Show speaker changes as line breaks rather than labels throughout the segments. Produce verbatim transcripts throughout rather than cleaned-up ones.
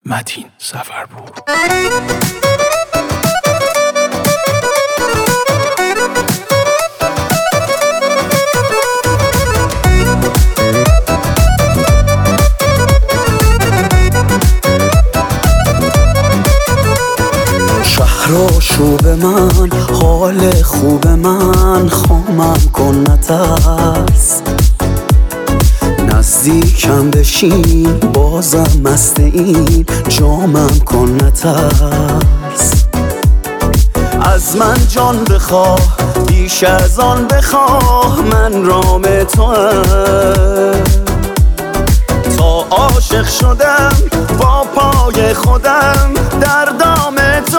متین سفرپور.
شهراشو به من، حال خوب من، خامم کن نترس، نزدیکم بشین بازم مست این جامم کن نترس. از من جان بخواه بیش از آن بخواه، من رام تو هم. تا عاشق شدم با پای خودم در دام تو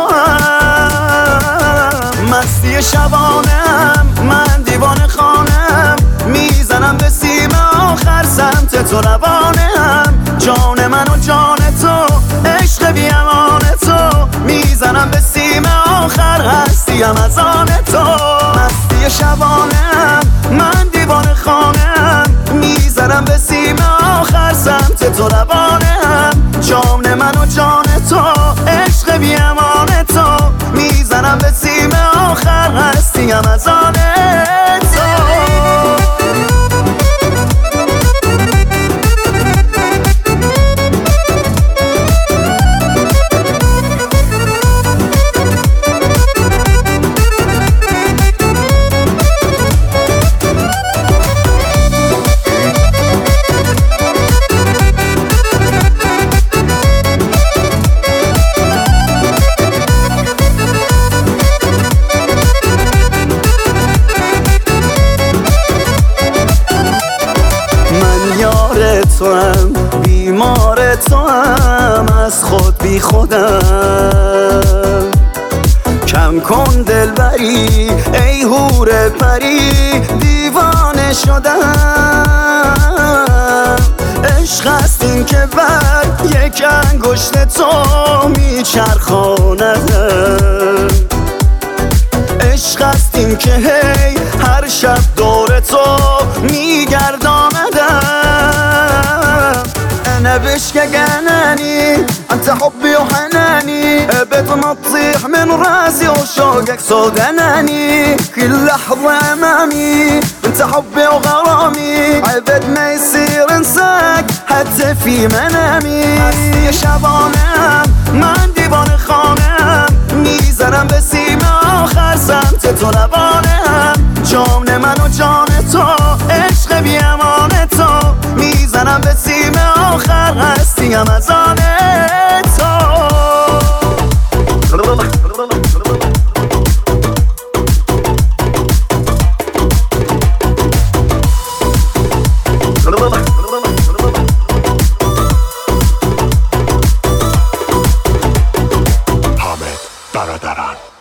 هم. مستی شبانم من دیوانه خانم، میزنم به سیم آخر سمت تو روانم. جان من و جان تو عشق بی امان تو، میزنم به سیم آخر هستیم از آن تو. مستی شبانم من دیوانه خانم، میزنم به سیم آخر سمت تو روانم. جان من و جان تو عشق بی امان تو، میزنم به سیم آخر هستیم از آن تو. تو هم بیمار تو هم، از خود بی خودم. کم کن دلبری ای حور پری، دیوانه شدم. عشق است این که بر یک انگشت تو میچرخاندم. عشق است این که هی هر شب دور تو میگرداندم. أنا بشكك أناني أنت حبي وحناني، أبد ما تطيح من راسي وشوقك صوت أناني. كل لحظة أمامي أنت حبي وغرامي، أبد ما يصير انساك حتى في منامي. يا شبانم من دیوانه خانم، میزنم به سیم آخر سمت تو روانم. جان من و جان تو عشق بی امان تو، میزنم به سیم آخر هستیم از آن تو.
حامد برادران.